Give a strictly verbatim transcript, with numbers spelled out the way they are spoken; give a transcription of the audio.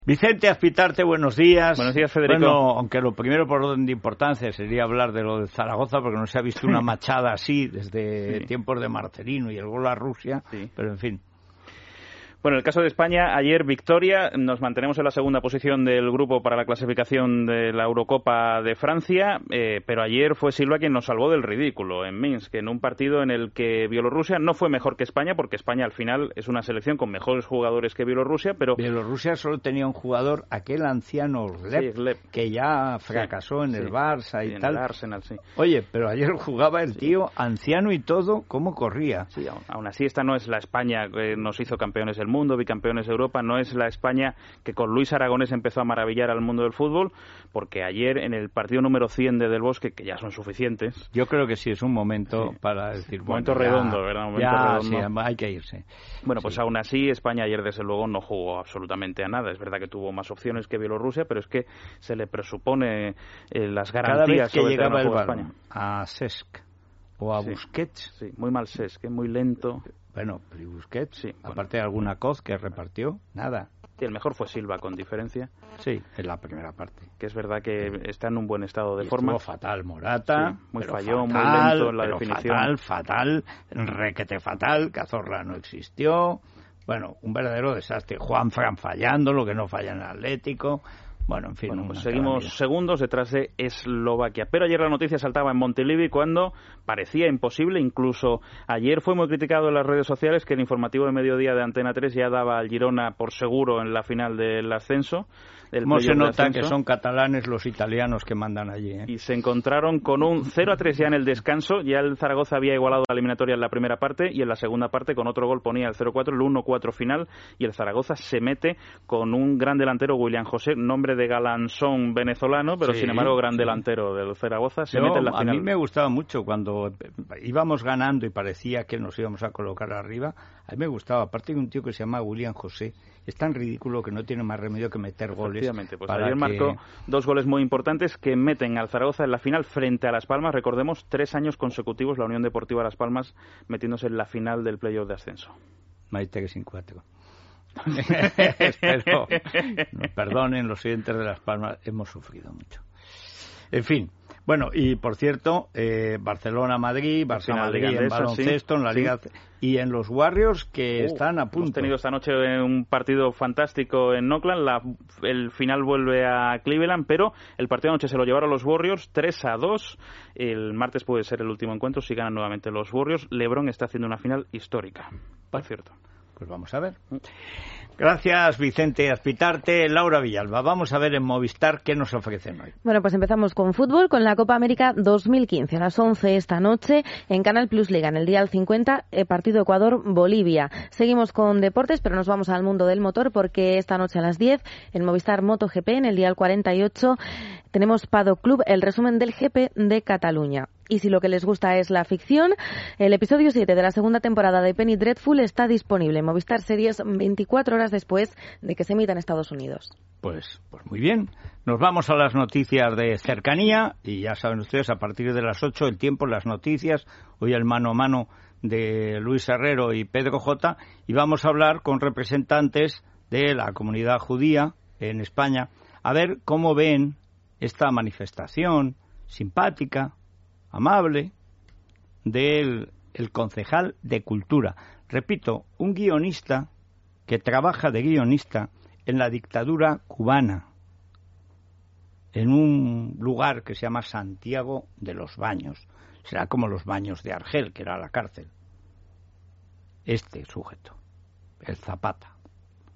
Vicente Azpitarte, buenos días. Buenos días, Federico. Bueno, aunque lo primero por orden de importancia sería hablar de lo de Zaragoza, porque no se ha visto una machada así desde sí. tiempos de Marcelino y el gol a Rusia, sí. pero en fin. Bueno, en el caso de España, ayer victoria, nos mantenemos en la segunda posición del grupo para la clasificación de la Eurocopa de Francia, eh, pero ayer fue Silva quien nos salvó del ridículo en Minsk, en un partido en el que Bielorrusia no fue mejor que España, porque España al final es una selección con mejores jugadores que Bielorrusia, pero... Bielorrusia solo tenía un jugador, aquel anciano Gleb, sí, que ya fracasó sí, en el sí, Barça y sí, en tal. El Arsenal, sí. Oye, pero ayer jugaba el tío sí. anciano y todo, ¿cómo corría? Sí, aún, aún así esta no es la España que nos hizo campeones del mundo, bicampeones de Europa, no es la España que con Luis Aragonés empezó a maravillar al mundo del fútbol, porque ayer en el partido número cien de Del Bosque, que ya son suficientes... Yo creo que sí es un momento sí. para decir... Un momento bueno, redondo, ya, ¿verdad? Un momento ya, redondo. Sí, hay que irse. Bueno, pues sí. aún así España ayer desde luego no jugó absolutamente a nada. Es verdad que tuvo más opciones que Bielorrusia, pero es que se le presupone eh, las garantías... Cada vez que sobre llegaba el balón España. a Cesc o a sí. Busquets... Sí, muy mal Cesc, muy lento... Bueno, pero Busquets, sí, bueno. aparte de alguna coz que repartió, nada. Sí, el mejor fue Silva, con diferencia. Sí, en la primera parte. Que es verdad que sí. está en un buen estado de y forma. Estuvo fatal Morata. Sí, muy pero falló, fatal, muy lento en la pero definición. Fatal, fatal, requete fatal, Cazorla no existió. Bueno, un verdadero desastre. Juan Fran fallando, lo que no falla en el Atlético. Bueno, en fin. Bueno, pues seguimos calamidad. segundos detrás de Eslovaquia. Pero ayer la noticia saltaba en Montilivi cuando parecía imposible. Incluso ayer fue muy criticado en las redes sociales que el informativo de mediodía de Antena tres ya daba al Girona por seguro en la final del ascenso. ¿Cómo se nota que son catalanes los italianos que mandan allí? ¿eh? Y se encontraron con un cero a tres ya en el descanso. Ya el Zaragoza había igualado la eliminatoria en la primera parte y en la segunda parte con otro gol ponía el cero cuatro, el uno cuatro final. Y el Zaragoza se mete con un gran delantero, William José, nombre de galanzón venezolano, pero sí, sin embargo gran sí. delantero del Zaragoza. Se Yo, mete en la final. A mí me gustaba mucho cuando íbamos ganando y parecía que nos íbamos a colocar arriba. A mí me gustaba, aparte de un tío que se llama William José, es tan ridículo que no tiene más remedio que meter goles. Efectivamente, pues ayer que... marcó dos goles muy importantes que meten al Zaragoza en la final frente a Las Palmas. Recordemos, tres años consecutivos la Unión Deportiva Las Palmas metiéndose en la final del playoff de ascenso. Maite que sin cuatro. Pero, no, perdonen los oyentes de Las Palmas, hemos sufrido mucho. En fin. Bueno, y por cierto, eh, Barcelona-Madrid, Barcelona-Madrid en baloncesto, sí, en la Liga sí. y en los Warriors que uh, están a punto. Hemos tenido esta noche un partido fantástico en Oakland, la, el final vuelve a Cleveland, pero el partido de anoche se lo llevaron los Warriors tres a dos. El martes puede ser el último encuentro si ganan nuevamente los Warriors. LeBron está haciendo una final histórica, por cierto. Pues vamos a ver. Gracias, Vicente Azpitarte. Laura Villalba, vamos a ver en Movistar qué nos ofrecen hoy. Bueno, pues empezamos con fútbol, con la Copa América dos mil quince. A las once esta noche en Canal Plus Liga, en el dial cincuenta, eh, partido Ecuador-Bolivia. Seguimos con deportes, pero nos vamos al mundo del motor porque esta noche a las diez, en Movistar MotoGP, en el dial cuarenta y ocho, tenemos Paddock Club, el resumen del G P de Cataluña. Y si lo que les gusta es la ficción, el episodio siete de la segunda temporada de Penny Dreadful está disponible en Movistar Series veinticuatro horas después de que se emita en Estados Unidos. Pues, pues muy bien. Nos vamos a las noticias de cercanía y ya saben ustedes, a partir de las ocho el tiempo, las noticias, hoy el mano a mano de Luis Herrero y Pedro J. Y vamos a hablar con representantes de la comunidad judía en España a ver cómo ven esta manifestación simpática, amable, del el concejal de Cultura. Repito, un guionista que trabaja de guionista en la dictadura cubana, en un lugar que se llama Santiago de los Baños. Será como los Baños de Argel, que era la cárcel. Este sujeto, el Zapata.